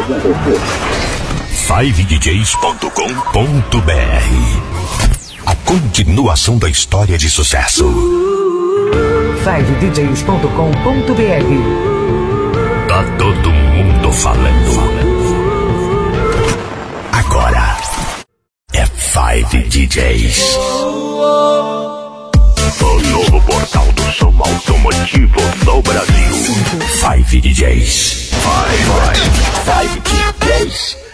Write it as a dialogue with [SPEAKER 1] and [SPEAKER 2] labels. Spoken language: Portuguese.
[SPEAKER 1] 5DJs.com.br. A continuação da história de sucesso.
[SPEAKER 2] 5DJs.com.br.
[SPEAKER 1] Tá todo mundo falando. Agora é 5DJs. O novo portal do som automotivo do Brasil. 5DJs. 5DJs.